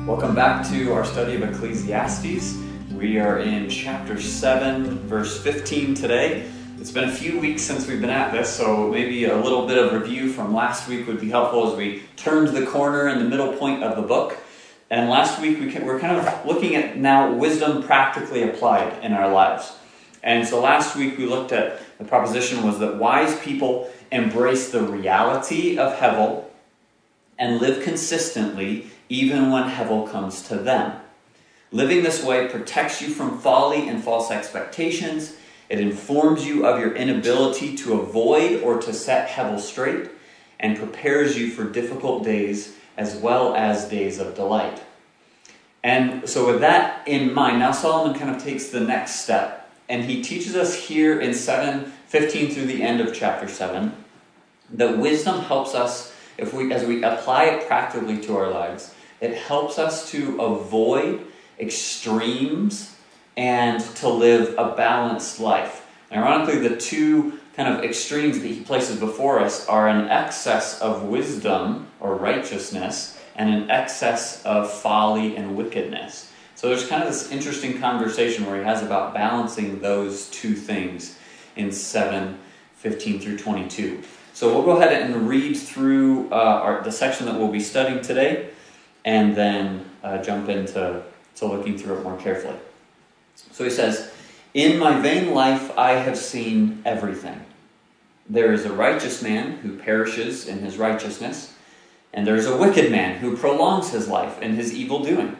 Welcome back to our study of Ecclesiastes. We are in chapter 7, verse 15 today. It's been a few weeks since we've been at this, so maybe a little bit of review from last week would be helpful as we turned the corner in the middle point of the book. And last week we're kind of looking at now wisdom practically applied in our lives. And so last week we looked at the proposition was that wise people embrace the reality of Hevel and live consistently even when Hevel comes to them. Living this way protects you from folly and false expectations. It informs you of your inability to avoid or to set Hevel straight and prepares you for difficult days as well as days of delight. And so with that in mind, now Solomon kind of takes the next step, and he teaches us here in 7:15 through the end of chapter 7 that wisdom helps us, as we apply it practically to our lives, it helps us to avoid extremes and to live a balanced life. Ironically, the two kind of extremes that he places before us are an excess of wisdom or righteousness and an excess of folly and wickedness. So there's kind of this interesting conversation where he has about balancing those two things in 7:15 through 22. So we'll go ahead and read through the section that we'll be studying today, and then jump into looking through it more carefully. So he says, "In my vain life I have seen everything. There is a righteous man who perishes in his righteousness, and there is a wicked man who prolongs his life in his evil doing.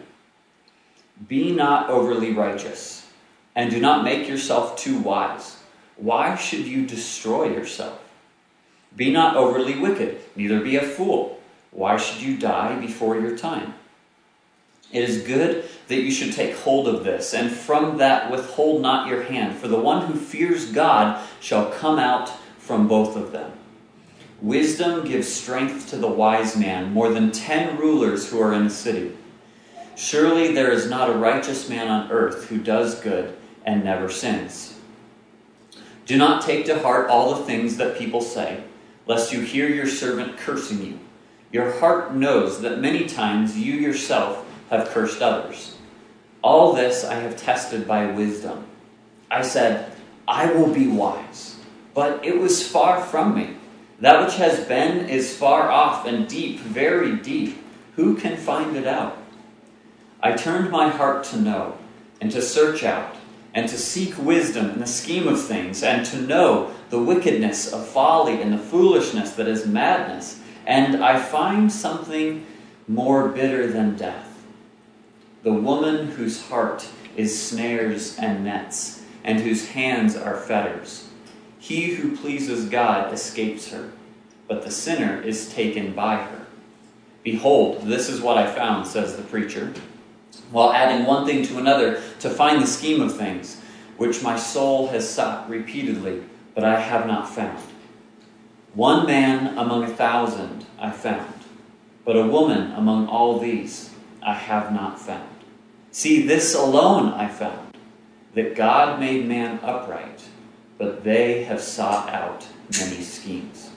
Be not overly righteous, and do not make yourself too wise. Why should you destroy yourself? Be not overly wicked, neither be a fool. Why should you die before your time? It is good that you should take hold of this, and from that withhold not your hand, for the one who fears God shall come out from both of them. Wisdom gives strength to the wise man, more than 10 rulers who are in a city. Surely there is not a righteous man on earth who does good and never sins. Do not take to heart all the things that people say, lest you hear your servant cursing you. Your heart knows that many times you yourself have cursed others. All this I have tested by wisdom. I said, I will be wise, but it was far from me. That which has been is far off and deep, very deep. Who can find it out? I turned my heart to know, and to search out, and to seek wisdom in the scheme of things, and to know the wickedness of folly and the foolishness that is madness. And I find something more bitter than death. The woman whose heart is snares and nets, and whose hands are fetters. He who pleases God escapes her, but the sinner is taken by her. Behold, this is what I found, says the preacher, while adding one thing to another, to find the scheme of things, which my soul has sought repeatedly, but I have not found. One man among 1,000 I found, but a woman among all these I have not found. See, this alone I found, that God made man upright, but they have sought out many schemes."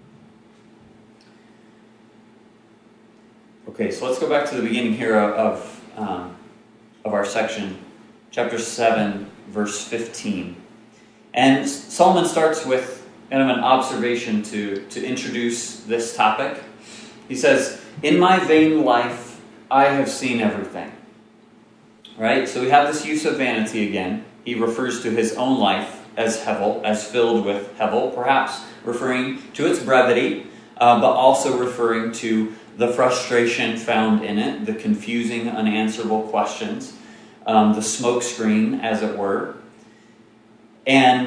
Okay, so let's go back to the beginning here of our section, chapter 7, verse 15. And Solomon starts with kind of an observation to introduce this topic. He says, "In my vain life, I have seen everything." Right? So we have this use of vanity again. He refers to his own life as Hevel, as filled with Hevel, perhaps referring to its brevity, but also referring to the frustration found in it, the confusing, unanswerable questions, the smoke screen, as it were. And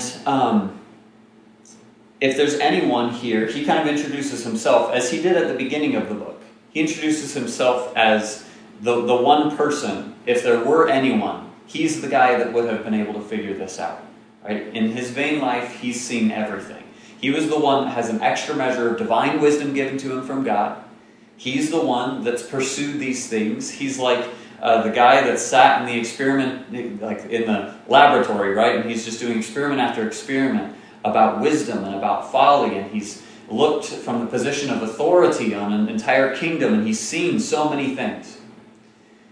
if there's anyone here, he kind of introduces himself, as he did at the beginning of the book. He introduces himself as the one person, if there were anyone, he's the guy that would have been able to figure this out. Right? In his vain life, he's seen everything. He was the one that has an extra measure of divine wisdom given to him from God. He's the one that's pursued these things. He's like the guy that sat in the experiment, like in the laboratory, right? And he's just doing experiment after experiment about wisdom and about folly, and he's looked from the position of authority on an entire kingdom, and he's seen so many things.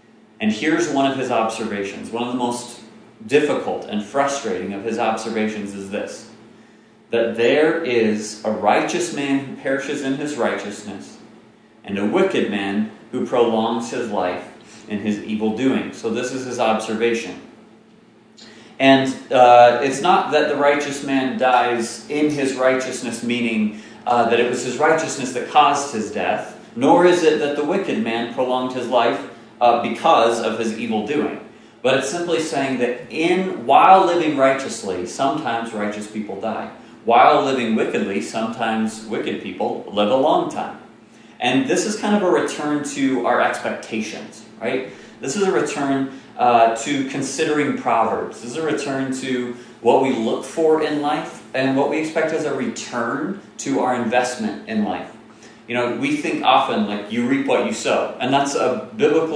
And here's one of his observations. One of the most difficult and frustrating of his observations is this: that there is a righteous man who perishes in his righteousness, and a wicked man who prolongs his life in his evil doing. So this is his observation. And it's not that the righteous man dies in his righteousness, meaning that it was his righteousness that caused his death, nor is it that the wicked man prolonged his life because of his evil doing. But it's simply saying that while living righteously, sometimes righteous people die. While living wickedly, sometimes wicked people live a long time. And this is kind of a return to our expectations, right? This is a return to considering Proverbs. This is a return to what we look for in life and what we expect as a return to our investment in life. You know, we think often like you reap what you sow, and that's a biblical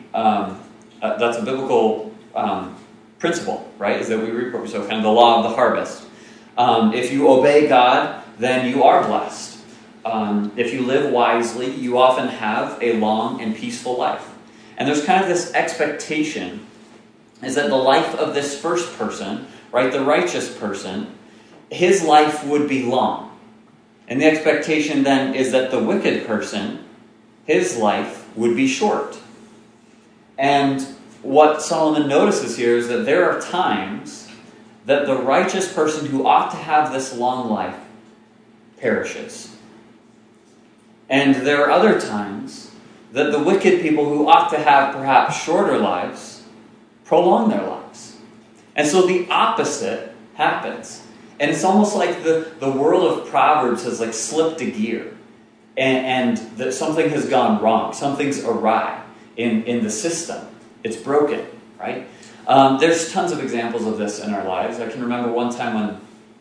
principle, right? Is that we reap what we sow, kind of the law of the harvest. If you obey God, then you are blessed. If you live wisely, you often have a long and peaceful life. And there's kind of this expectation is that the life of this first person, right, the righteous person, his life would be long. And the expectation then is that the wicked person, his life would be short. And what Solomon notices here is that there are times that the righteous person who ought to have this long life perishes. And there are other times that the wicked people who ought to have perhaps shorter lives prolong their lives. And so the opposite happens. And it's almost like the world of Proverbs has like slipped a gear. And that something has gone wrong. Something's awry in the system. It's broken, right? There's tons of examples of this in our lives. I can remember one time when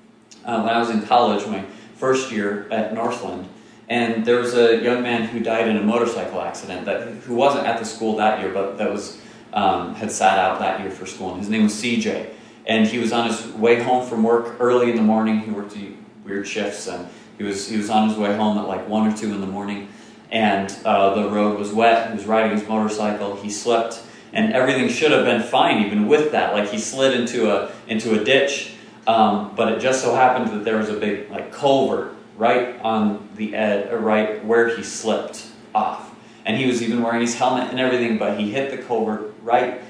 I was in college, my first year at Northland, and there was a young man who died in a motorcycle accident who wasn't at the school that year, but that was had sat out that year for school. And his name was CJ. And he was on his way home from work early in the morning. He worked weird shifts, and he was on his way home at like 1 or 2 in the morning. And the road was wet. He was riding his motorcycle. He slipped, and everything should have been fine even with that. Like he slid into a ditch, but it just so happened that there was a big like culvert right on the edge, right where he slipped off. And he was even wearing his helmet and everything, but he hit the culvert right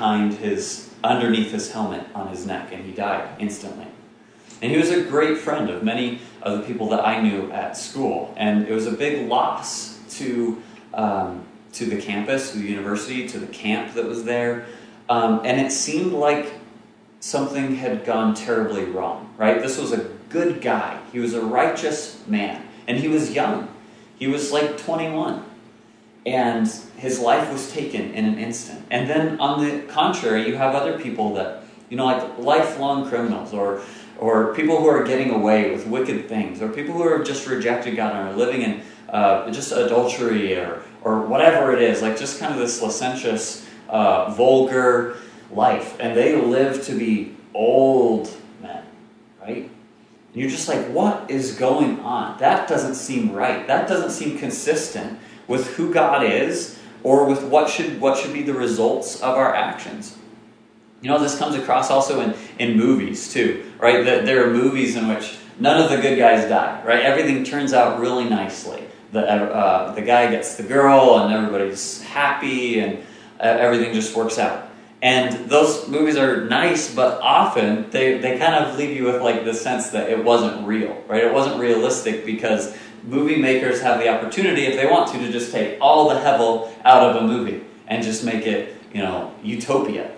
underneath his helmet on his neck, and he died instantly. And he was a great friend of many of the people that I knew at school, and it was a big loss to the campus, to the university, to the camp that was there, and it seemed like something had gone terribly wrong, right? This was a good guy. He was a righteous man, and he was young. He was like 21, and his life was taken in an instant. And then on the contrary, you have other people that, like lifelong criminals, or people who are getting away with wicked things, or people who have just rejected God and are living in just adultery or whatever it is, like just kind of this licentious, vulgar life. And they live to be old men, right? And you're just like, what is going on? That doesn't seem right. That doesn't seem consistent with who God is, or with what should be the results of our actions. This comes across also in movies too, right? That there are movies in which none of the good guys die, right? Everything turns out really nicely. The guy gets the girl, and everybody's happy, and everything just works out. And those movies are nice, but often they kind of leave you with like the sense that it wasn't real, right? It wasn't realistic, because movie makers have the opportunity, if they want to just take all the hevel out of a movie and just make it, utopia.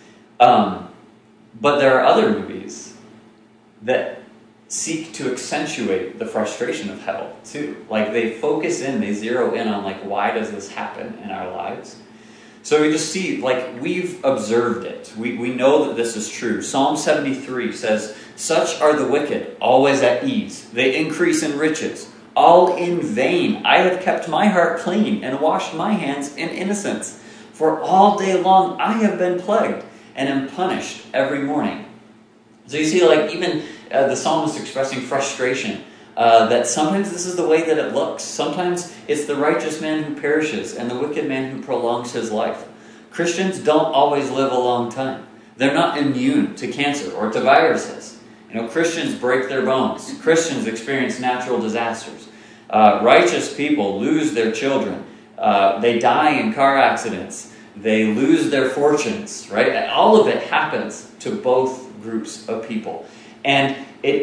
But there are other movies that seek to accentuate the frustration of hell too. Like they zero in on like, why does this happen in our lives? So we just see, like, we've observed it. We know that this is true. Psalm 73 says, "Such are the wicked, always at ease. They increase in riches. All in vain. I have kept my heart clean and washed my hands in innocence. For all day long I have been plagued and am punished every morning." So you see, like, even the psalmist expressing frustration that sometimes this is the way that it looks. Sometimes it's the righteous man who perishes and the wicked man who prolongs his life. Christians don't always live a long time. They're not immune to cancer or to viruses. Christians break their bones. Christians experience natural disasters. Righteous people lose their children. They die in car accidents. They lose their fortunes, right? All of it happens to both groups of people. And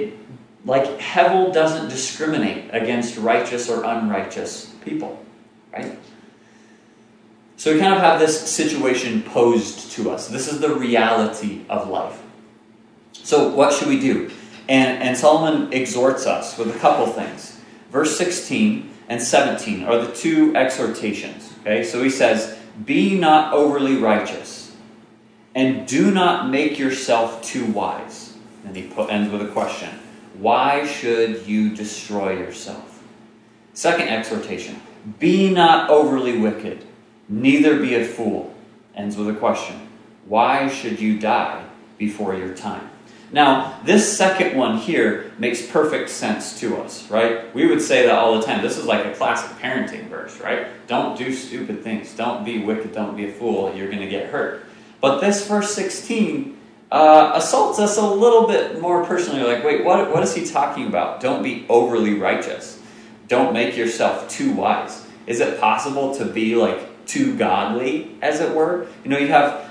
Hevel doesn't discriminate against righteous or unrighteous people, right? So we kind of have this situation posed to us. This is the reality of life. So what should we do? And Solomon exhorts us with a couple things. Verse 16 and 17 are the two exhortations. Okay, so he says, "Be not overly righteous, and do not make yourself too wise." And he ends with a question. Why should you destroy yourself? Second exhortation. "Be not overly wicked, neither be a fool." Ends with a question. Why should you die before your time? Now, this second one here makes perfect sense to us, right? We would say that all the time. This is like a classic parenting verse, right? Don't do stupid things. Don't be wicked. Don't be a fool. You're going to get hurt. But this verse 16 assaults us a little bit more personally. Like, wait, what is he talking about? Don't be overly righteous. Don't make yourself too wise. Is it possible to be too godly, as it were? You have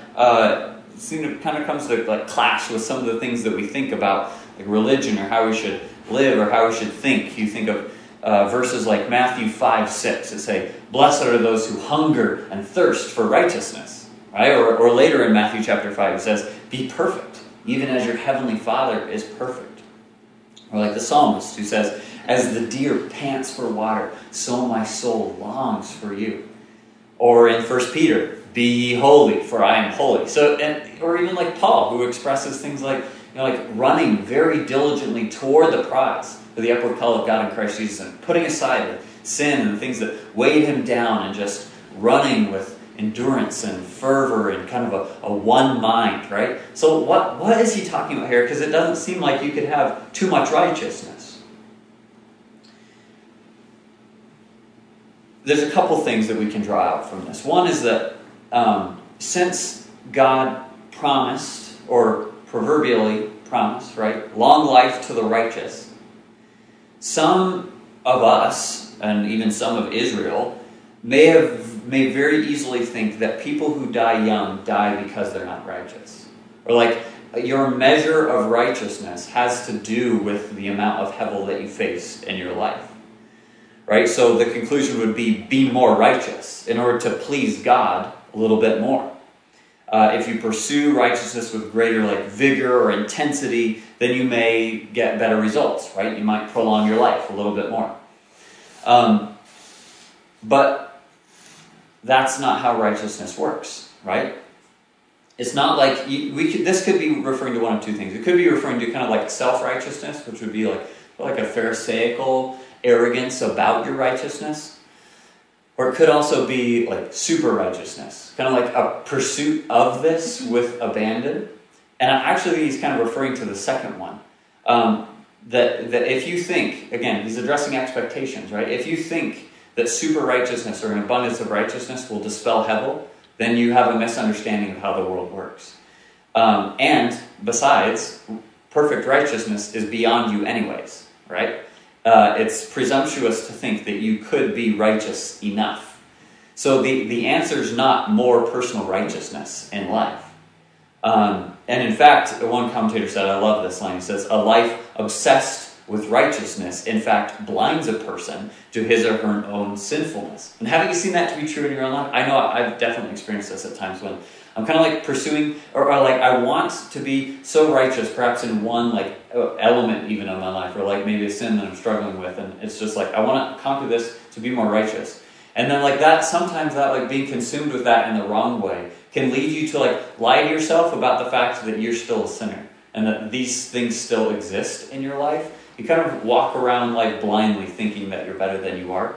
it kind of comes to clash with some of the things that we think about, like religion or how we should live or how we should think. You think of verses like Matthew 5:6 that say, "Blessed are those who hunger and thirst for righteousness," right? Or later in Matthew chapter 5 it says, "Be perfect, even as your heavenly Father is perfect." Or like the psalmist who says, "As the deer pants for water, so my soul longs for you." Or in 1 Peter, "Be ye holy, for I am holy." Or even like Paul, who expresses things like running very diligently toward the prize for the upward call of God in Christ Jesus, and putting aside the sin and the things that weighed him down, and just running with endurance and fervor and kind of a one mind, right? So what is he talking about here? Because it doesn't seem like you could have too much righteousness. There's a couple things that we can draw out from this. One is that since God promised, or proverbially promised, right, long life to the righteous, some of us, and even some of Israel, may very easily think that people who die young die because they're not righteous. Or your measure of righteousness has to do with the amount of hevel that you face in your life. Right? So the conclusion would be more righteous in order to please God a little bit more. If you pursue righteousness with greater vigor or intensity, then you may get better results, right? You might prolong your life a little bit more. But that's not how righteousness works, right? It's not like this could be referring to one of two things. It could be referring to kind of self-righteousness, which would be like a pharisaical arrogance about your righteousness. Or it could also be super righteousness, kind of like a pursuit of this with abandon. And actually he's kind of referring to the second one. That if you think, again, he's addressing expectations, right? If you think that super righteousness or an abundance of righteousness will dispel hevel, then you have a misunderstanding of how the world works. And besides, perfect righteousness is beyond you anyways, right? It's presumptuous to think that you could be righteous enough. So the answer is not more personal righteousness in life. And in fact, one commentator said, I love this line, he says, "A life obsessed with righteousness, in fact, blinds a person to his or her own sinfulness." And haven't you seen that to be true in your own life? I know I've definitely experienced this at times when I'm kind of pursuing, or I want to be so righteous, perhaps in one element even of my life, or maybe a sin that I'm struggling with, and it's just I want to conquer this to be more righteous. And then that, sometimes that being consumed with that in the wrong way can lead you to lie to yourself about the fact that you're still a sinner and that these things still exist in your life. You kind of walk around blindly thinking that you're better than you are.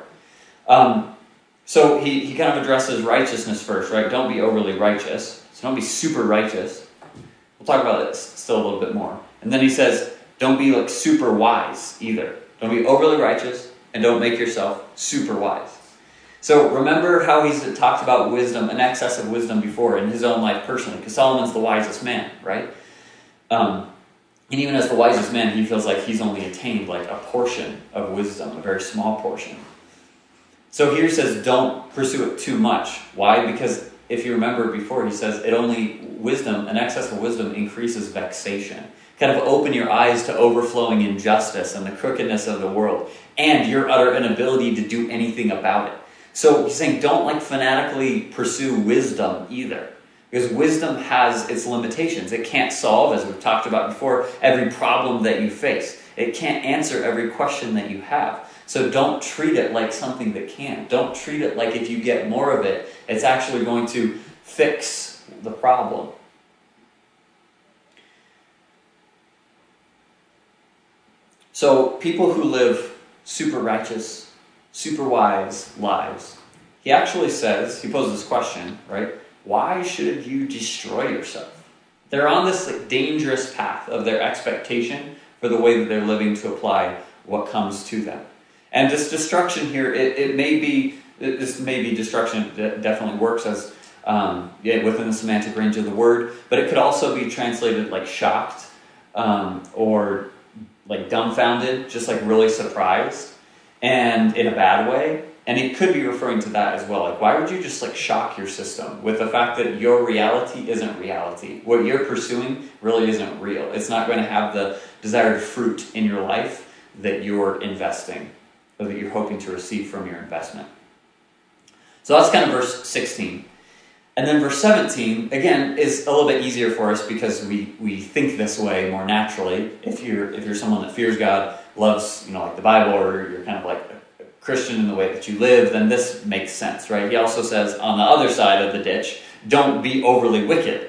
So he kind of addresses righteousness first, right? Don't be overly righteous. So don't be super righteous. We'll talk about it still a little bit more. And then he says, don't be super wise either. Don't be overly righteous, and don't make yourself super wise. So remember how he's talked about wisdom, an excess of wisdom before in his own life personally, because Solomon's the wisest man, right? And even as the wisest man, he feels like he's only attained like a portion of wisdom, a very small portion. So here he says, don't pursue it too much. Why? Because if you remember before, he says an excess of wisdom increases vexation. Kind of open your eyes to overflowing injustice and the crookedness of the world and your utter inability to do anything about it. So he's saying don't fanatically pursue wisdom either. Because wisdom has its limitations. It can't solve, as we've talked about before, every problem that you face. It can't answer every question that you have. So don't treat it like something that can. Don't treat it like if you get more of it, it's actually going to fix the problem. So people who live super righteous, super wise lives, he poses this question, right? Why should you destroy yourself? They're on this dangerous path of their expectation for the way that they're living to apply what comes to them. And this destruction here, this may be destruction that definitely works as within the semantic range of the word, but it could also be translated like shocked or like dumbfounded, just like really surprised, and in a bad way. And it could be referring to that as well. Like, why would you just shock your system with the fact that your reality isn't reality? What you're pursuing really isn't real. It's not going to have the desired fruit in your life that you're investing, or that you're hoping to receive from your investment. So that's kind of verse 16. And then verse 17, again, is a little bit easier for us because we think this way more naturally. If you're someone that fears God, loves like the Bible, or you're kind of like a Christian in the way that you live, then this makes sense, right? He also says on the other side of the ditch, don't be overly wicked.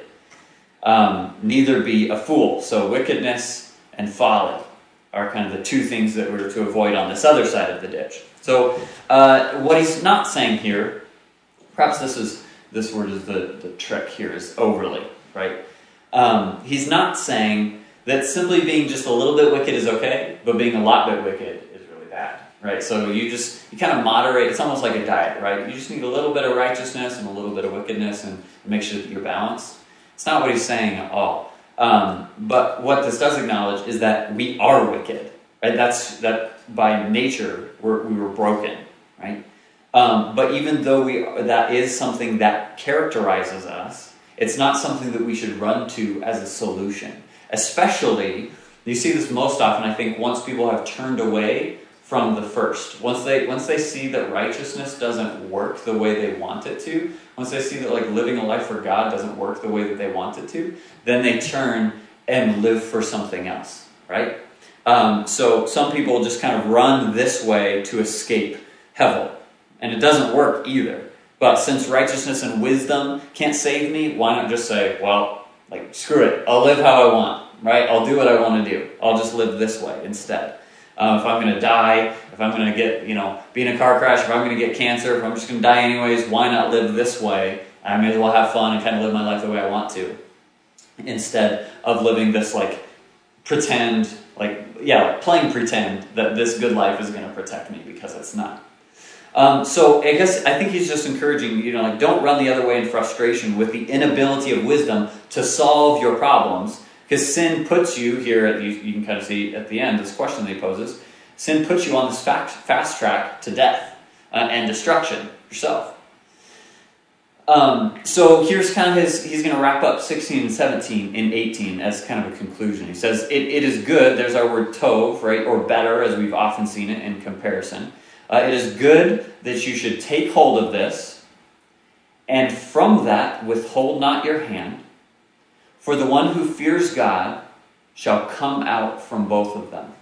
Neither be a fool. So wickedness and folly are kind of the two things that we're to avoid on this other side of the ditch. So what he's not saying here, perhaps this word is the trick here, is overly, right? He's not saying that simply being just a little bit wicked is okay, but being a lot bit wicked is really bad, right? So you kind of moderate. It's almost like a diet, right? You just need a little bit of righteousness and a little bit of wickedness and make sure that you're balanced. It's not what he's saying at all. But what this does acknowledge is that we are wicked, right? That by nature we were broken, right? But even though that is something that characterizes us, it's not something that we should run to as a solution. Especially, you see this most often, I think, once people have turned away from the first. Once they see that righteousness doesn't work the way they want it to, once they see that living a life for God doesn't work the way that they want it to, then they turn and live for something else, right? So some people just kind of run this way to escape Hevel. And it doesn't work either. But since righteousness and wisdom can't save me, why not just say, well, screw it. I'll live how I want, right? I'll do what I want to do. I'll just live this way instead. If I'm going to die, if I'm going to get, be in a car crash, if I'm going to get cancer, if I'm just going to die anyways, why not live this way? I may as well have fun and kind of live my life the way I want to. Instead of living this, pretend, playing pretend that this good life is going to protect me, because it's not. So I think he's just encouraging, don't run the other way in frustration with the inability of wisdom to solve your problems, because sin puts you here, you can kind of see at the end, this question that he poses, sin puts you on this fast track to death and destruction yourself. So here's kind of he's going to wrap up 16 and 17 in 18 as kind of a conclusion. He says, it is good, there's our word tov, right, or better, as we've often seen it in comparison. It is good that you should take hold of this, and from that withhold not your hand, for the one who fears God shall come out from both of them.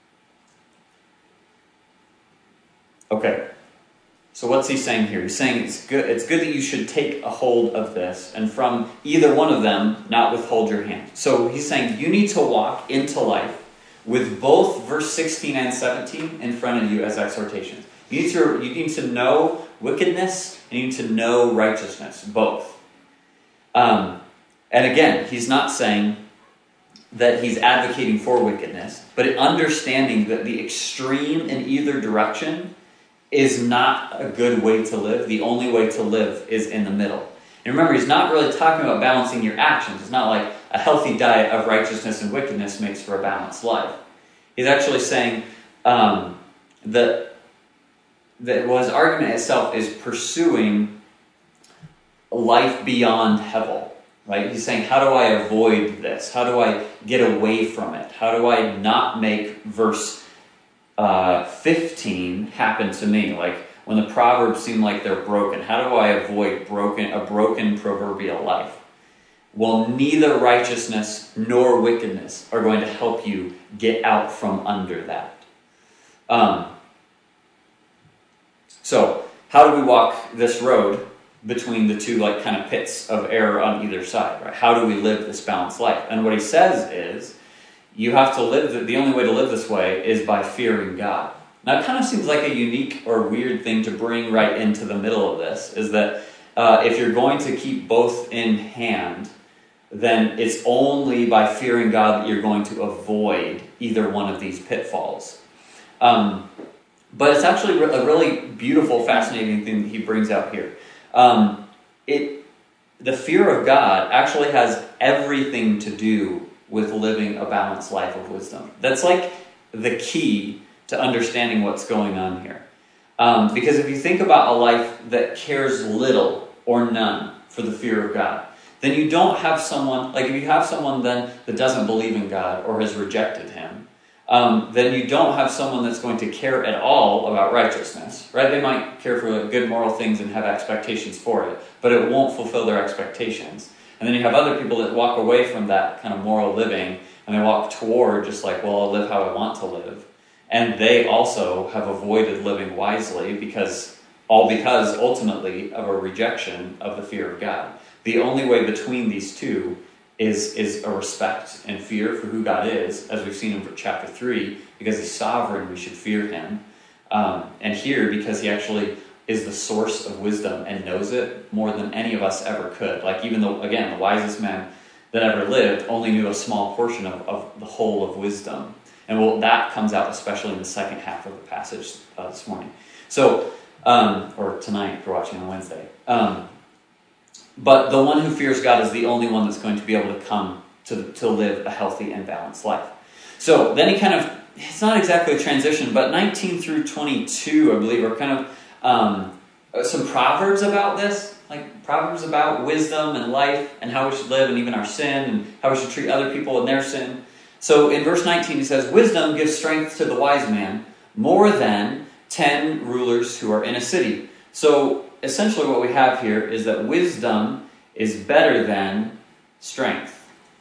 Okay, so what's he saying here? He's saying it's good that you should take a hold of this, and from either one of them not withhold your hand. So he's saying you need to walk into life with both verse 16 and 17 in front of you as exhortations. You need to know wickedness, and you need to know righteousness, both. And again, he's not saying that he's advocating for wickedness, but understanding that the extreme in either direction is not a good way to live. The only way to live is in the middle. And remember, he's not really talking about balancing your actions. It's not like a healthy diet of righteousness and wickedness makes for a balanced life. He's actually saying that his argument itself is pursuing life beyond Hevel. Right? He's saying, how do I avoid this? How do I get away from it? How do I not make verse 15 happen to me? Like when the Proverbs seem like they're broken, how do I avoid a broken proverbial life? Well, neither righteousness nor wickedness are going to help you get out from under that. So, how do we walk this road between the two like kind of pits of error on either side? Right? How do we live this balanced life? And what he says is, you have to live, the only way to live this way is by fearing God. Now, it kind of seems like a unique or weird thing to bring right into the middle of this, is that if you're going to keep both in hand, then it's only by fearing God that you're going to avoid either one of these pitfalls. But it's actually a really beautiful, fascinating thing that he brings out here. The fear of God actually has everything to do with living a balanced life of wisdom. That's like the key to understanding what's going on here. Because if you think about a life that cares little or none for the fear of God, then you don't have someone, like if you have someone then that doesn't believe in God or has rejected him, then you don't have someone that's going to care at all about righteousness, right? They might care for good moral things and have expectations for it, but it won't fulfill their expectations. And then you have other people that walk away from that kind of moral living, and they walk toward just like, well, I'll live how I want to live. And they also have avoided living wisely because ultimately of a rejection of the fear of God. The only way between these two is a respect and fear for who God is, as we've seen in chapter 3, because he's sovereign, we should fear him. And here, because he actually is the source of wisdom and knows it more than any of us ever could. Like even though, again, the wisest man that ever lived only knew a small portion of the whole of wisdom. And that comes out especially in the second half of the passage this morning. So, or tonight if you're watching on Wednesday. But the one who fears God is the only one that's going to be able to come to live a healthy and balanced life. So then he kind of, it's not exactly a transition, but 19 through 22, I believe, are kind of some proverbs about this. Like proverbs about wisdom and life and how we should live and even our sin and how we should treat other people in their sin. So in verse 19 he says, wisdom gives strength to the wise man more than 10 rulers who are in a city. So essentially what we have here is that wisdom is better than strength.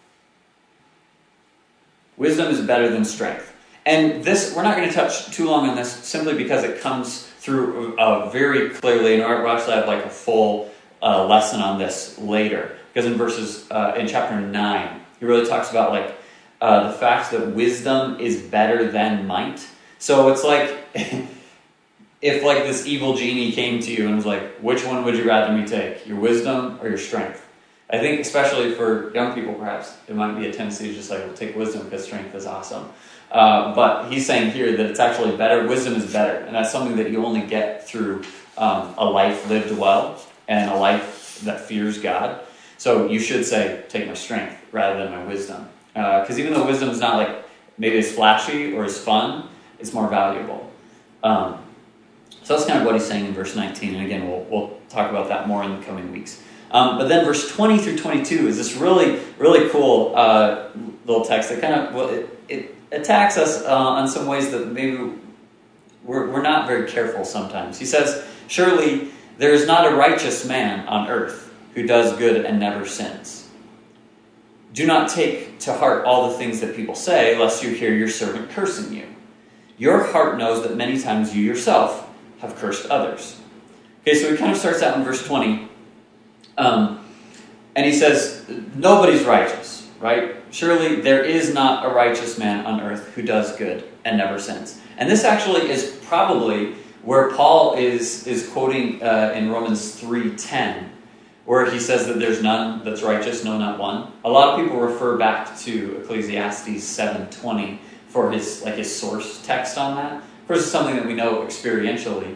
Wisdom is better than strength. And this, we're not going to touch too long on this simply because it comes through very clearly, and we'll actually have like a full lesson on this later. Because in chapter 9, he really talks about like the fact that wisdom is better than might. So it's like if like this evil genie came to you and was like, which one would you rather me take? Your wisdom or your strength? I think especially for young people perhaps, it might be a tendency to just like, well, take wisdom because strength is awesome. But he's saying here that it's actually better. Wisdom is better. And that's something that you only get through a life lived well and a life that fears God. So you should say, take my strength rather than my wisdom. Because even though wisdom is not like maybe as flashy or as fun, it's more valuable. So that's kind of what he's saying in verse 19. And again, we'll talk about that more in the coming weeks. But then verse 20 through 22 is this really, really cool little text that kind of, it attacks us on some ways that maybe we're not very careful sometimes. He says, surely there is not a righteous man on earth who does good and never sins. Do not take to heart all the things that people say, lest you hear your servant cursing you. Your heart knows that many times you yourself have cursed others. Okay, so he kind of starts out in verse 20. And he says, nobody's righteous, right? Surely there is not a righteous man on earth who does good and never sins. And this actually is probably where Paul is quoting in Romans 3:10, where he says that there's none that's righteous, no, not one. A lot of people refer back to Ecclesiastes 7:20 for his source text on that. Of course, it's something that we know experientially.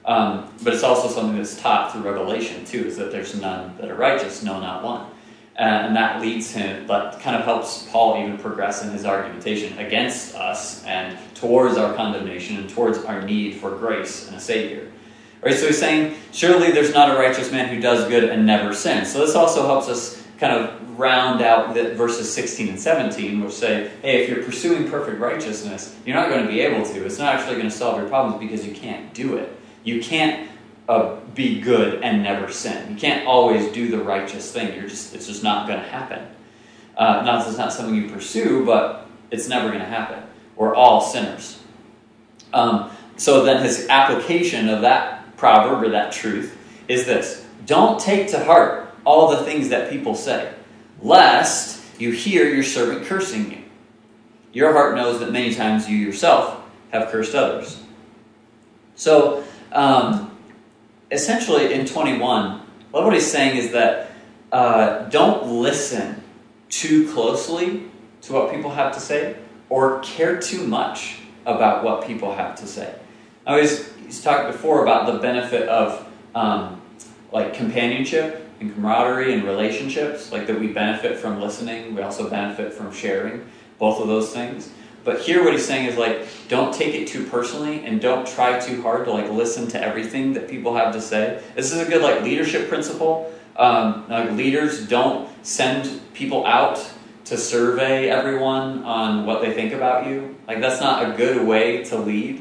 But it's also something that's taught through Revelation too, is that there's none that are righteous, no, not one. And that leads him, but kind of helps Paul even progress in his argumentation against us and towards our condemnation and towards our need for grace and a Savior. All right, so he's saying, surely there's not a righteous man who does good and never sins. So this also helps us kind of round out the verses 16 and 17, which say, hey, if you're pursuing perfect righteousness, you're not going to be able to. It's not actually going to solve your problems because you can't do it. You can't be good and never sin. You can't always do the righteous thing. It's just not going to happen. It's not something you pursue, but it's never going to happen. We're all sinners. So then his application of that proverb or that truth is this: don't take to heart all the things that people say, lest you hear your servant cursing you. Your heart knows that many times you yourself have cursed others. So, essentially in 21, what he's saying is that don't listen too closely to what people have to say or care too much about what people have to say. Now, he's talked before about the benefit of companionship and camaraderie and relationships, like that we benefit from listening. We also benefit from sharing, both of those things. But here what he's saying is don't take it too personally and don't try too hard to listen to everything that people have to say. This is a good leadership principle. Leaders don't send people out to survey everyone on what they think about you. That's not a good way to lead.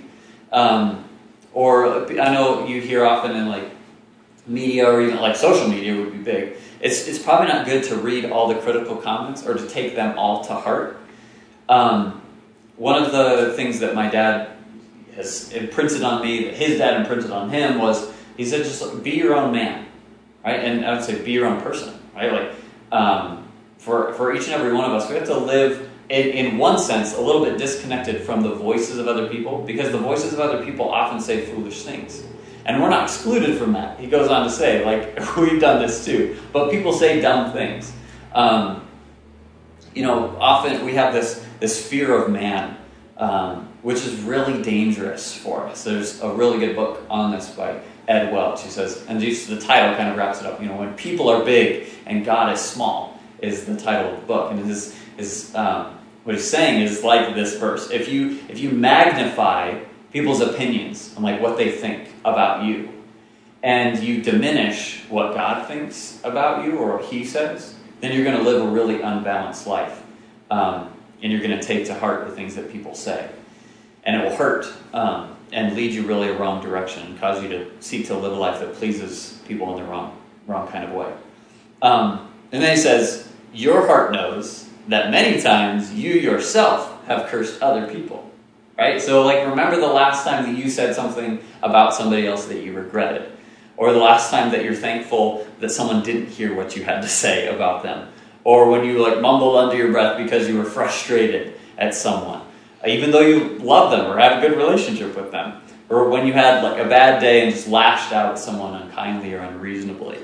Or I know you hear often in media or even social media would be big. It's probably not good to read all the critical comments or to take them all to heart. One of the things that my dad has imprinted on me, that his dad imprinted on him, was he said, just be your own man, right? And I would say be your own person, right? For each and every one of us, we have to live, in one sense, a little bit disconnected from the voices of other people, because the voices of other people often say foolish things. And we're not excluded from that. He goes on to say, we've done this too. But people say dumb things. Often we have this fear of man, which is really dangerous for us. There's a really good book on this by Ed Welch. He says, and the title kind of wraps it up. When people are big and God is small is the title of the book. And what he's saying is this verse. If you magnify people's opinions on what they think about you, and you diminish what God thinks about you or what he says, then you're going to live a really unbalanced life. And you're going to take to heart the things that people say. And it will hurt and lead you really a wrong direction and cause you to seek to live a life that pleases people in the wrong kind of way. And then he says, your heart knows that many times you yourself have cursed other people. Right? So remember the last time that you said something about somebody else that you regretted. Or the last time that you're thankful that someone didn't hear what you had to say about them. Or when you mumbled under your breath because you were frustrated at someone, even though you love them or have a good relationship with them. Or when you had a bad day and just lashed out at someone unkindly or unreasonably.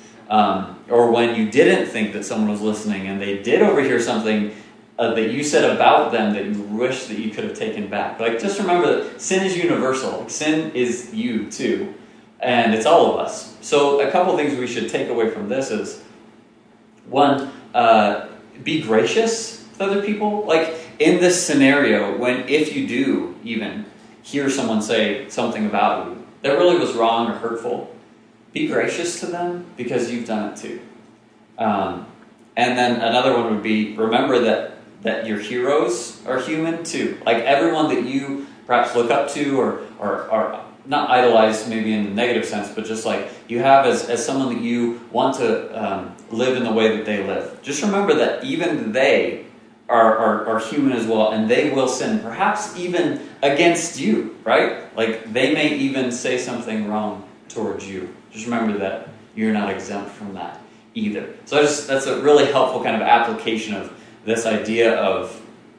Or when you didn't think that someone was listening and they did overhear something that you said about them that you wish that you could have taken back. Just remember that sin is universal. Sin is you too. And it's all of us. So a couple things we should take away from this is, one, be gracious with other people. In this scenario, if you do even hear someone say something about you that really was wrong or hurtful, be gracious to them because you've done it too. And then another one would be, remember that your heroes are human too. Everyone that you perhaps look up to or not idolize maybe in the negative sense, but just you have as someone that you want to live in the way that they live. Just remember that even they are human as well, and they will sin, perhaps even against you, right? They may even say something wrong towards you. Just remember that you're not exempt from that either. So that's a really helpful kind of application of this idea of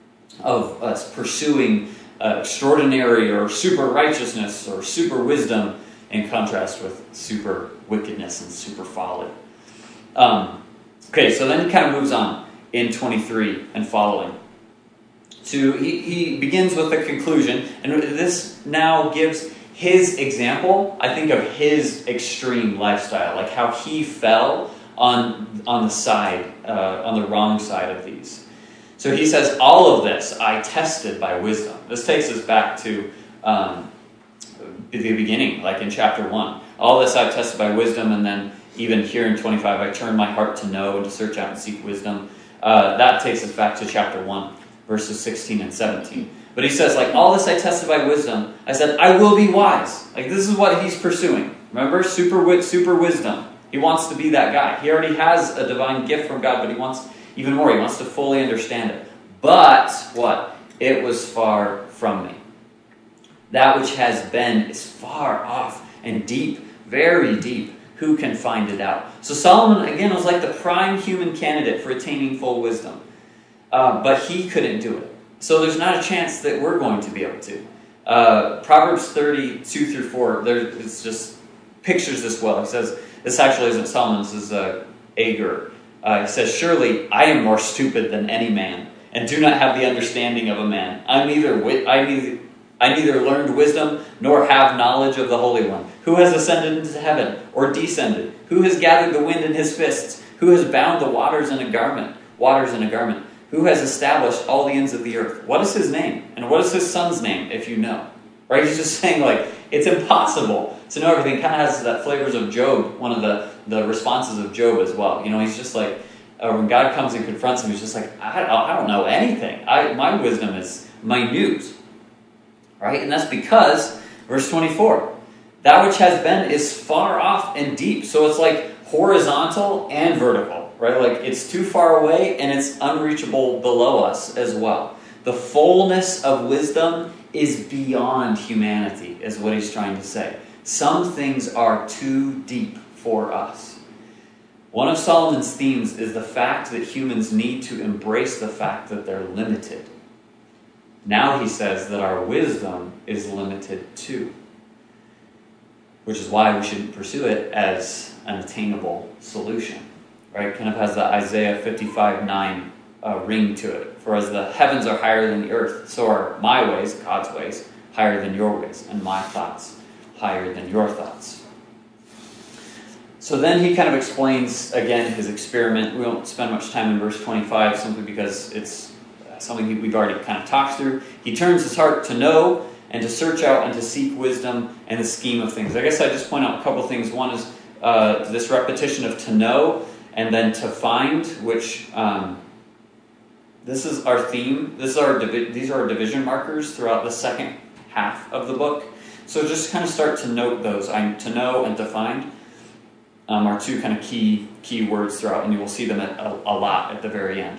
us pursuing extraordinary or super righteousness or super wisdom in contrast with super wickedness and super folly. So then he kind of moves on in 23 and following. He begins with a conclusion, and this now gives his example, I think of his extreme lifestyle, like how he fell on the side, on the wrong side of these. So he says, all of this I tested by wisdom. This takes us back to the beginning, like in chapter 1. All this I've tested by wisdom, and then even here in 25, I turned my heart to know and to search out and seek wisdom. That takes us back to chapter 1, verses 16 and 17. But he says, like, all this I tested by wisdom. I said, I will be wise. Like, this is what he's pursuing. Remember? Super wisdom. He wants to be that guy. He already has a divine gift from God, but he wants even more. He wants to fully understand it. But, what? It was far from me. That which has been is far off and deep, very deep. Who can find it out? So Solomon, again, was like the prime human candidate for attaining full wisdom. But he couldn't do it. So there's not a chance that we're going to be able to. Proverbs 32 through 4, it's just pictures this well. He says, this actually isn't Solomon, this is Agur. He says, surely I am more stupid than any man, and do not have the understanding of a man. I neither learned wisdom, nor have knowledge of the Holy One. Who has ascended into heaven, or descended? Who has gathered the wind in his fists? Who has bound the waters in a garment? Who has established all the ends of the earth? What is his name? And what is his son's name, if you know? Right? He's just saying, like, it's impossible to know everything. Kind of has that flavors of Job, one of the responses of Job as well. You know, he's just like, when God comes and confronts him, he's just like, I don't know anything. My wisdom is minute. Right? And that's because, verse 24, that which has been is far off and deep. So it's like horizontal and vertical. Right? Like it's too far away and it's unreachable below us as well. The fullness of wisdom is beyond humanity, is what he's trying to say. Some things are too deep for us. One of Solomon's themes is the fact that humans need to embrace the fact that they're limited. Now he says that our wisdom is limited too, which is why we shouldn't pursue it as an attainable solution. Right? Kind of has the Isaiah 55:9 ring to it. For as the heavens are higher than the earth, so are my ways, God's ways, higher than your ways, and my thoughts higher than your thoughts. So then he kind of explains, again, his experiment. We won't spend much time in verse 25, simply because it's something we've already kind of talked through. He turns his heart to know and to search out and to seek wisdom and the scheme of things. I guess I just point out a couple things. One is this repetition of to know and then to find, which this is our theme. These are our division markers throughout the second half of the book. So just kind of start to note those. To know and to find are two kind of key words throughout, and you will see them a lot at the very end.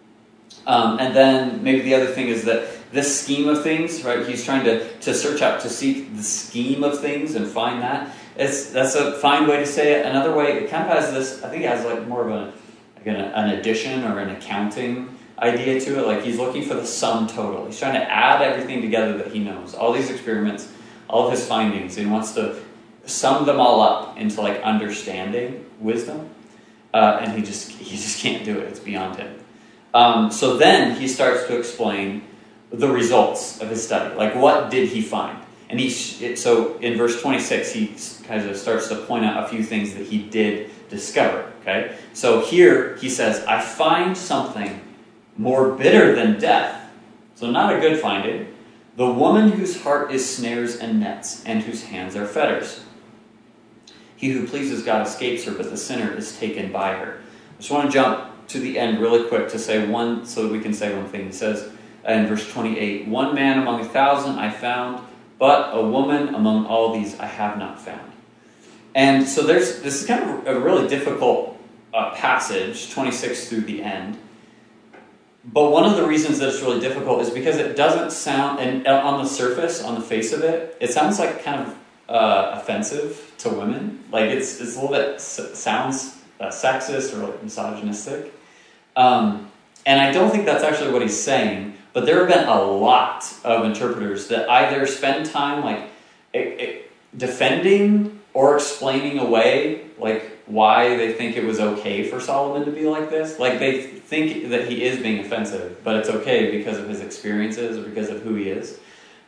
And then maybe the other thing is that this scheme of things, right? He's trying to search out, to seek the scheme of things and find that. That's a fine way to say it. Another way, it kind of has this, I think it has like more of an addition or an accounting idea to it. Like he's looking for the sum total. He's trying to add everything together that he knows. All these experiments, all of his findings, and he wants to sum them all up into like understanding wisdom. And he just can't do it. It's beyond him. So then he starts to explain the results of his study. Like, what did he find? And so in verse 26, he kind of starts to point out a few things that he did discover. Okay, so here he says, I find something more bitter than death. So not a good finding. The woman whose heart is snares and nets, and whose hands are fetters. He who pleases God escapes her, but the sinner is taken by her. I just want to jump to the end really quick to say one, so that we can say one thing. He says in verse 28, one man among 1,000 I found, but a woman among all these I have not found. And so this is kind of a really difficult passage, 26 through the end. But one of the reasons that it's really difficult is because it doesn't sound, and on the surface, on the face of it, it sounds like kind of offensive to women. Like it's a little bit sounds sexist or like misogynistic. And I don't think that's actually what he's saying. But there have been a lot of interpreters that either spend time like defending or explaining away like why they think it was okay for Solomon to be like this. Like they think that he is being offensive, but it's okay because of his experiences or because of who he is.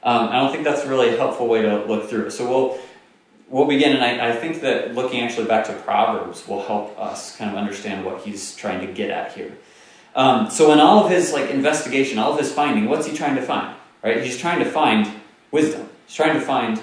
I don't think that's really a helpful way to look through it. So we'll begin, and I think that looking actually back to Proverbs will help us kind of understand what he's trying to get at here. So in all of his investigation, all of his finding, what's he trying to find? Right? He's trying to find wisdom. He's trying to find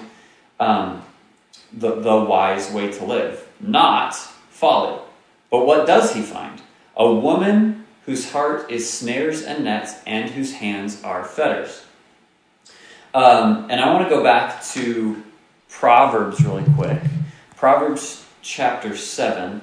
the wise way to live, not folly. But what does he find? A woman whose heart is snares and nets, and whose hands are fetters. And I want to go back to Proverbs really quick. Proverbs chapter 7.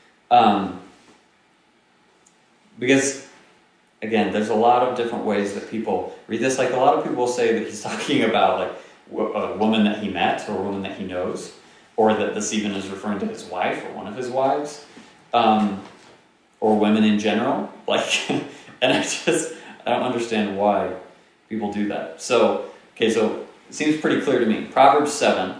Because, again, there's a lot of different ways that people read this. Like, a lot of people will say that he's talking about, a woman that he met, or a woman that he knows, or that this even is referring to his wife, or one of his wives, or women in general. And I don't understand why people do that. So it seems pretty clear to me. Proverbs 7,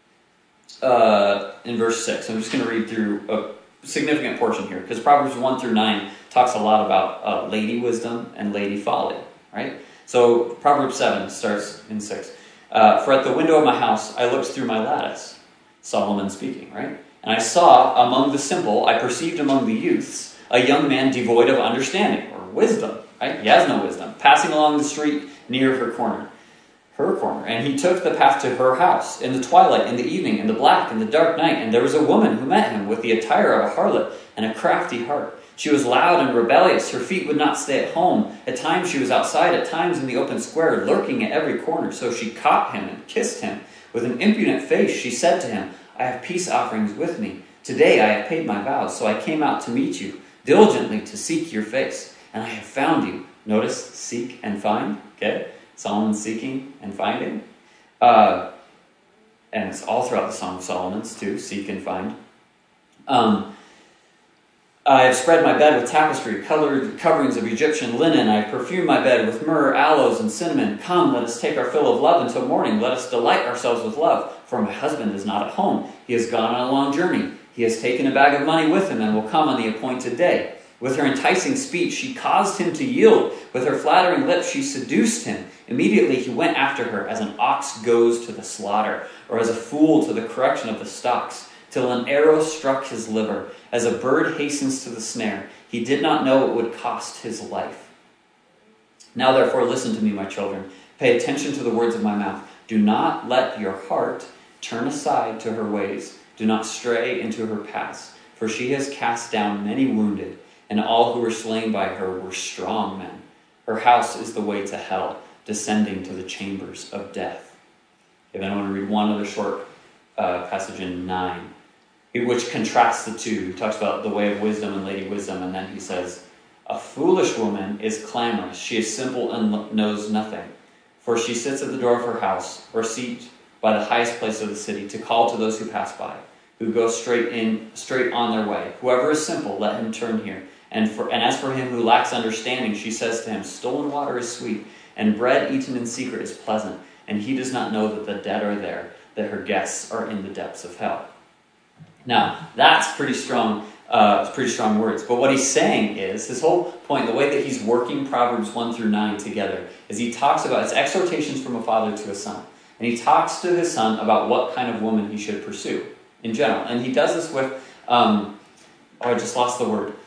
in verse 6. I'm just going to read through a significant portion here, because Proverbs 1 through 9 talks a lot about lady wisdom and lady folly, right? So Proverbs 7 starts in 6. For at the window of my house I looked through my lattice, Solomon speaking, right? And I saw among the simple, I perceived among the youths, a young man devoid of understanding, or wisdom, right? He has no wisdom, passing along the street near her corner. And he took the path to her house, in the twilight, in the evening, in the black, in the dark night. And there was a woman who met him with the attire of a harlot and a crafty heart. She was loud and rebellious. Her feet would not stay at home. At times she was outside, at times in the open square, lurking at every corner. So she caught him and kissed him. With an impudent face she said to him, I have peace offerings with me. Today I have paid my vows, so I came out to meet you, diligently to seek your face. And I have found you. Notice, seek and find, okay? Solomon's seeking and finding. And it's all throughout the Song of Solomon's too, seek and find. I have spread my bed with tapestry, colored coverings of Egyptian linen. I have perfumed my bed with myrrh, aloes, and cinnamon. Come, let us take our fill of love until morning. Let us delight ourselves with love. For my husband is not at home. He has gone on a long journey. He has taken a bag of money with him and will come on the appointed day. With her enticing speech, she caused him to yield. With her flattering lips, she seduced him. Immediately he went after her as an ox goes to the slaughter, or as a fool to the correction of the stocks, till an arrow struck his liver. As a bird hastens to the snare, he did not know it would cost his life. Now therefore listen to me, my children. Pay attention to the words of my mouth. Do not let your heart turn aside to her ways. Do not stray into her paths. For she has cast down many wounded, and all who were slain by her were strong men. Her house is the way to hell, descending to the chambers of death. Okay, then I want to read one other short passage in 9, which contrasts the two. He talks about the way of wisdom and lady wisdom, and then he says, a foolish woman is clamorous. She is simple and knows nothing. For she sits at the door of her house, or seat by the highest place of the city, to call to those who pass by, who go straight on their way. Whoever is simple, let him turn here. And as for him who lacks understanding, she says to him, stolen water is sweet, and bread eaten in secret is pleasant. And he does not know that the dead are there, that her guests are in the depths of hell. Now, that's pretty strong words. But what he's saying is, his whole point, the way that he's working Proverbs 1 through 9 together, is he talks about, it's exhortations from a father to a son. And he talks to his son about what kind of woman he should pursue in general. And he does this with, I just lost the word.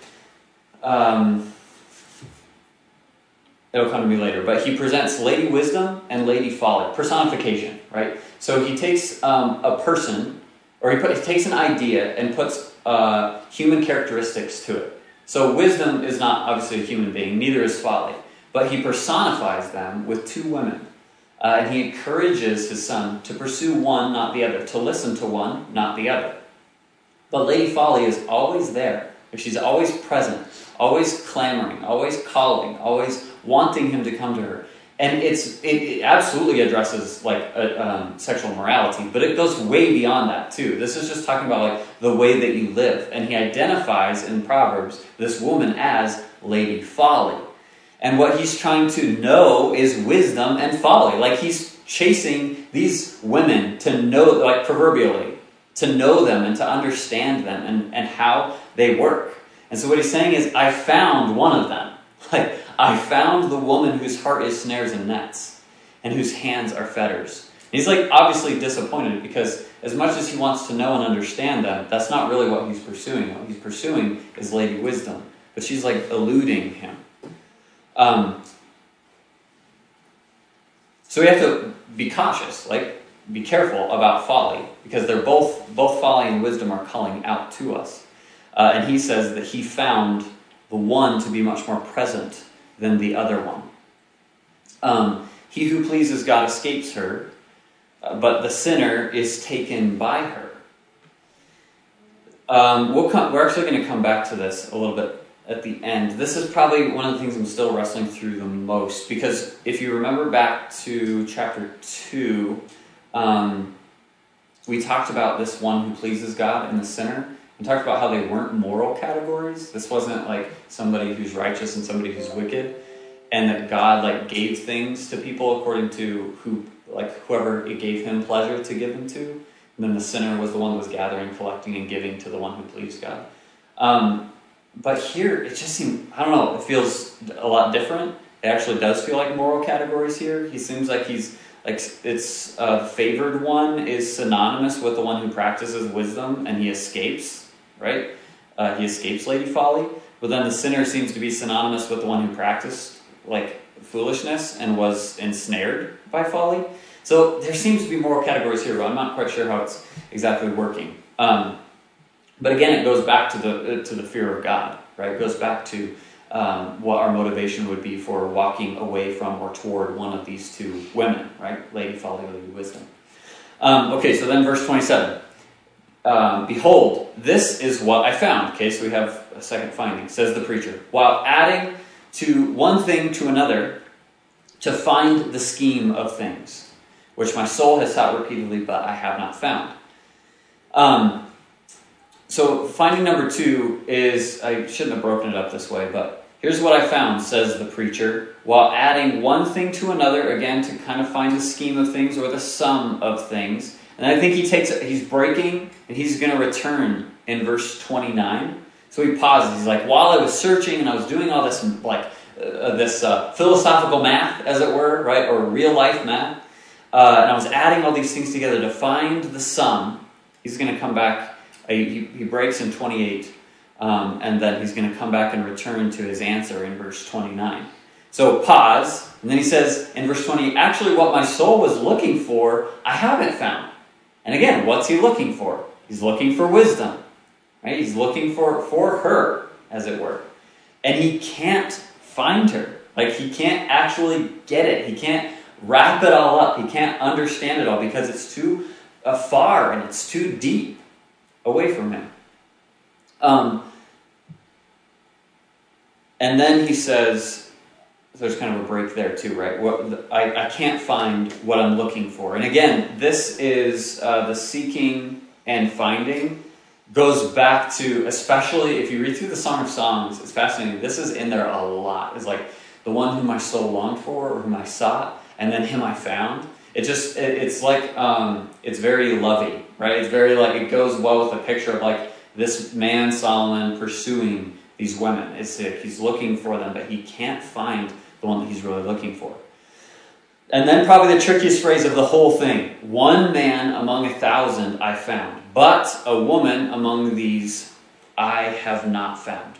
It'll come to me later. But he presents lady wisdom and lady folly. Personification, right? So he takes a person, or he takes an idea and puts human characteristics to it. So wisdom is not obviously a human being, neither is folly. But he personifies them with two women. And he encourages his son to pursue one, not the other. To listen to one, not the other. But Lady Folly is always there. She's always present. Always clamoring. Always calling. Always wanting him to come to her. And it absolutely addresses sexual morality. But it goes way beyond that too. This is just talking about the way that you live. And he identifies in Proverbs this woman as Lady Folly. And what he's trying to know is wisdom and folly. He's chasing these women to know, proverbially, to know them and to understand them and how they work. And so what he's saying is, I found one of them. I found the woman whose heart is snares and nets. and whose hands are fetters. And he's like obviously disappointed because as much as he wants to know and understand that, that's not really what he's pursuing. What he's pursuing is Lady Wisdom, but she's like eluding him. So we have to be cautious, like be careful about folly, because they're both folly and wisdom are calling out to us. And he says that he found the one to be much more present than the other one. He who pleases God escapes her, but the sinner is taken by her. We're actually going to come back to this a little bit at the end. This is probably one of the things I'm still wrestling through the most, because if you remember back to chapter 2, we talked about this one who pleases God and the sinner. We talked about how they weren't moral categories. This wasn't like somebody who's righteous and somebody who's wicked, and that God like gave things to people according to whoever it gave him pleasure to give them to. And then the sinner was the one that was gathering, collecting, and giving to the one who pleased God. But here, it just seems, I don't know, it feels a lot different. It actually does feel like moral categories here. He seems like he's, like, it's favored one is synonymous with the one who practices wisdom, and he escapes, right? He escapes Lady Folly. But then the sinner seems to be synonymous with the one who practiced, like, foolishness and was ensnared by folly. So there seems to be moral categories here, but I'm not quite sure how it's exactly working. But again, it goes back to the fear of God, right? It goes back to what our motivation would be for walking away from or toward one of these two women, right? Lady Folly, Lady Wisdom. Okay, so then verse 27. Behold, this is what I found. Okay, so we have a second finding, says the preacher. While adding to one thing to another, to find the scheme of things, which my soul has sought repeatedly, but I have not found. So finding number 2 is, I shouldn't have broken it up this way, but here's what I found, says the preacher, while adding one thing to another, again, to kind of find the scheme of things or the sum of things. And I think he's breaking, and he's going to return in verse 29. So he pauses. He's like, while I was searching and I was doing all this, like, this philosophical math, as it were, right, or real-life math, and I was adding all these things together to find the sum, he's going to come back. He breaks in 28, and then he's going to come back and return to his answer in verse 29. So pause, and then he says in verse 20, actually what my soul was looking for, I haven't found. And again, what's he looking for? He's looking for wisdom, right? He's looking for her, as it were. And he can't find her. Like, he can't actually get it. He can't wrap it all up. He can't understand it all because it's too far and it's too deep away from him. And then he says, there's kind of a break there too, right? I can't find what I'm looking for. And again, this is the seeking and finding goes back to, especially if you read through the Song of Songs, it's fascinating. This is in there a lot. It's like the one whom my soul longed for or whom I sought, and then him I found. It's like, it's very lovey, right? It's very like, it goes well with the picture of like this man, Solomon, pursuing these women. It's like he's looking for them, but he can't find the one that he's really looking for. And then probably the trickiest phrase of the whole thing. One man among 1,000 I found, but a woman among these I have not found.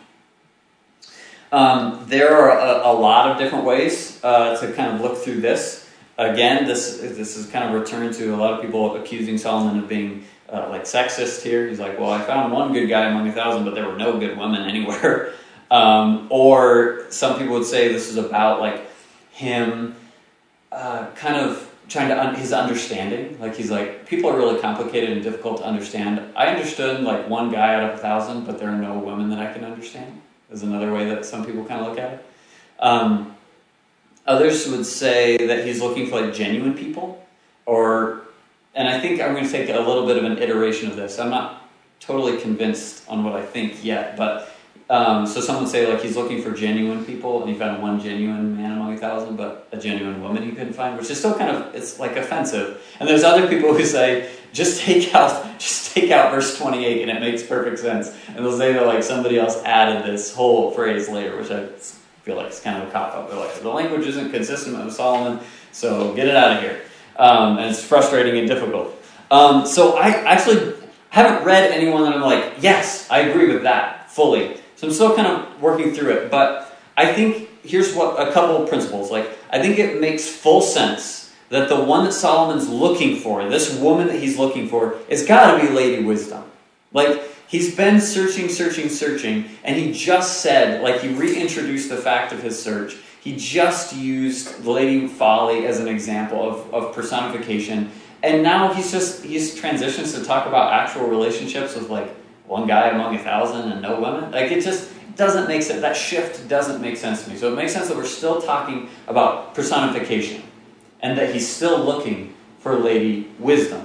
There are a lot of different ways to kind of look through this. Again, this is kind of a return to a lot of people accusing Solomon of being like sexist here. He's like, well, I found one good guy among 1,000, but there were no good women anywhere. Or some people would say this is about like him kind of trying to, his understanding. Like he's like, people are really complicated and difficult to understand. I understood like one guy out of 1,000, but there are no women that I can understand. Is another way that some people kind of look at it. Others would say that he's looking for like genuine people, and I think I'm going to take a little bit of an iteration of this. I'm not totally convinced on what I think yet, but so some would say like he's looking for genuine people, and he found one genuine man among 1,000, but a genuine woman he couldn't find, which is still kind of, it's like offensive. And there's other people who say just take out verse 28, and it makes perfect sense. And they'll say that like somebody else added this whole phrase later, which I feel like it's kind of a cop-out. They're like, the language isn't consistent with Solomon. So get it out of here. And it's frustrating and difficult. So I actually haven't read anyone that I'm like, yes, I agree with that fully. So I'm still kind of working through it. But I think here's what a couple of principles. Like, I think it makes full sense that the one that Solomon's looking for, this woman that he's looking for, has got to be Lady Wisdom. Like, he's been searching, and he just said, like, he reintroduced the fact of his search. He just used Lady Folly as an example of personification. And now he's transitions to talk about actual relationships with, like, one guy among 1,000 and no women. Like, it just doesn't make sense. That shift doesn't make sense to me. So it makes sense that we're still talking about personification and that he's still looking for Lady Wisdom.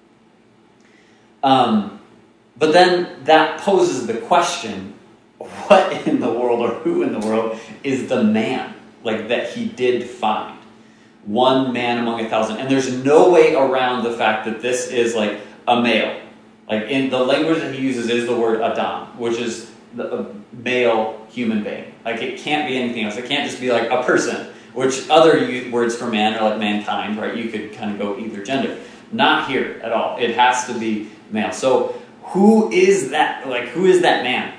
But then that poses the question, what in the world, or who in the world, is the man, like, that he did find? One man among 1,000. And there's no way around the fact that this is, like, a male. Like, in the language that he uses is the word Adam, which is a male human being. Like, it can't be anything else. It can't just be, like, a person, which other words for man are, like, mankind, right? You could kind of go either gender. Not here at all. It has to be male. So who is that? Like, who is that man?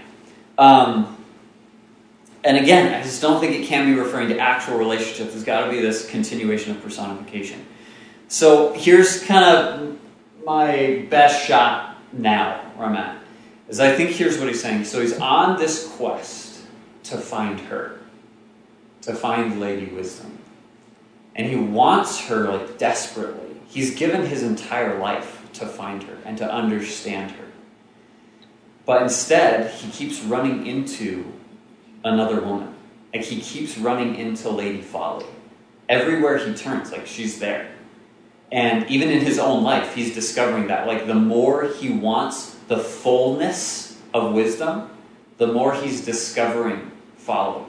And again, I just don't think it can be referring to actual relationships. There's got to be this continuation of personification. So here's kind of my best shot now, where I'm at. Is I think here's what he's saying. So he's on this quest to find her. To find Lady Wisdom. And he wants her, like, desperately. He's given his entire life to find her and to understand her. But instead, he keeps running into another woman. Like, he keeps running into Lady Folly. Everywhere he turns, like, she's there. And even in his own life, he's discovering that. Like, the more he wants the fullness of wisdom, the more he's discovering folly.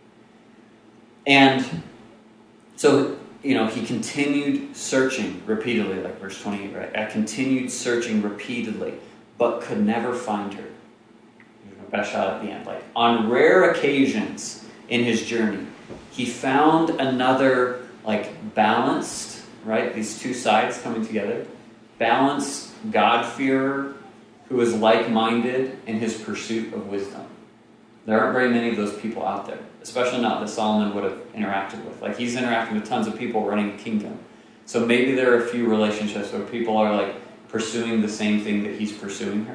And so, he continued searching repeatedly, like verse 28, right? I continued searching repeatedly, but could never find her. Best shot at the end. Like, on rare occasions in his journey, he found another, like, balanced, right? These two sides coming together. Balanced God-fearer who is like-minded in his pursuit of wisdom. There aren't very many of those people out there, especially not that Solomon would have interacted with. Like, he's interacting with tons of people running a kingdom. So maybe there are a few relationships where people are, like, pursuing the same thing that he's pursuing.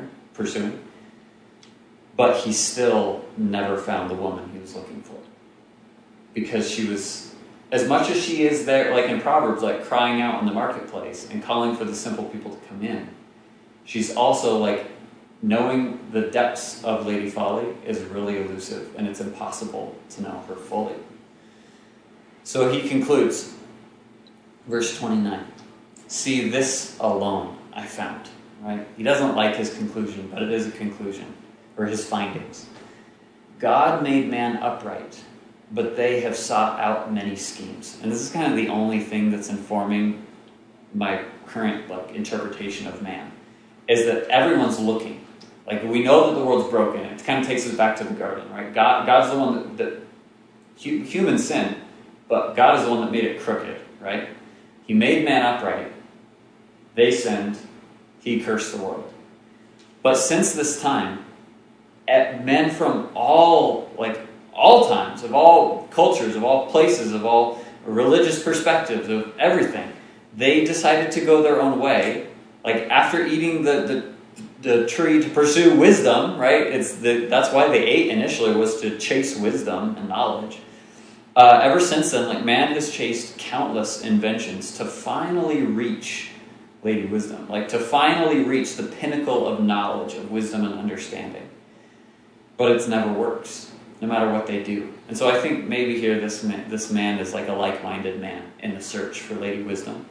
But he still never found the woman he was looking for. Because she was, as much as she is there, like in Proverbs, like crying out in the marketplace and calling for the simple people to come in, she's also, like, knowing the depths of Lady Folly is really elusive, and it's impossible to know her fully. So he concludes, verse 29, see, this alone I found. Right? He doesn't like his conclusion, but it is a conclusion, or his findings. God made man upright, but they have sought out many schemes. And this is kind of the only thing that's informing my current, like, interpretation of man, is that everyone's looking. Like, we know that the world's broken. It kind of takes us back to the garden, right? God's the one that humans sin, but God is the one that made it crooked, right? He made man upright. They sinned. He cursed the world. But since this time, men from all times, of all cultures, of all places, of all religious perspectives, of everything, they decided to go their own way. Like, after eating the tree to pursue wisdom, right? That's why they ate initially, was to chase wisdom and knowledge. Ever since then, like, man has chased countless inventions to finally reach Lady Wisdom, like to finally reach the pinnacle of knowledge, of wisdom and understanding. But it's never works, no matter what they do. And so I think maybe here this man is like a like-minded man in the search for Lady Wisdom.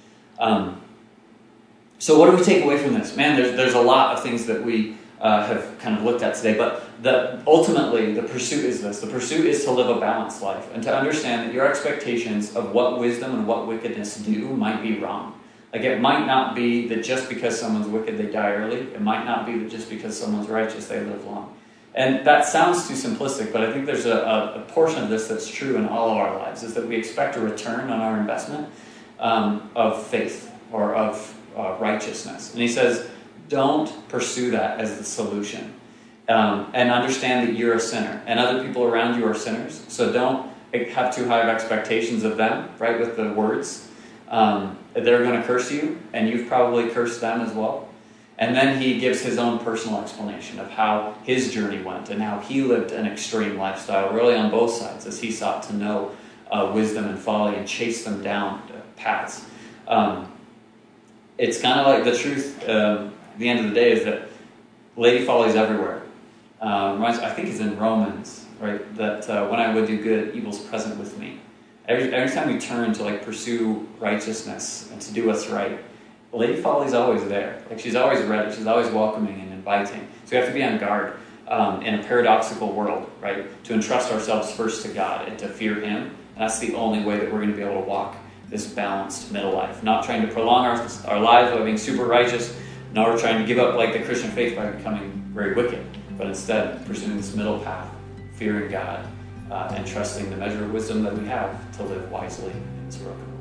So what do we take away from this? Man, there's a lot of things that we have kind of looked at today, but ultimately the pursuit is this. The pursuit is to live a balanced life and to understand that your expectations of what wisdom and what wickedness do might be wrong. Like, it might not be that just because someone's wicked they die early. It might not be that just because someone's righteous they live long. And that sounds too simplistic, but I think there's a portion of this that's true in all of our lives, is that we expect a return on our investment of faith or of righteousness. And he says, don't pursue that as the solution. And understand that you're a sinner, and other people around you are sinners. So don't have too high of expectations of them, right, with the words. They're going to curse you, and you've probably cursed them as well. And then he gives his own personal explanation of how his journey went and how he lived an extreme lifestyle, really on both sides, as he sought to know wisdom and folly and chase them down paths. It's kind of like the truth, at the end of the day, is that Lady Folly is everywhere. I think it's in Romans, right, that when I would do good, evil's present with me. Every time we turn to pursue righteousness and to do what's right, Lady Folly's always there. She's always ready. She's always welcoming and inviting. So we have to be on guard in a paradoxical world, right? To entrust ourselves first to God and to fear Him. And that's the only way that we're going to be able to walk this balanced middle life. Not trying to prolong our lives by being super righteous, nor trying to give up the Christian faith by becoming very wicked, but instead pursuing this middle path, fearing God, and trusting the measure of wisdom that we have to live wisely in this world.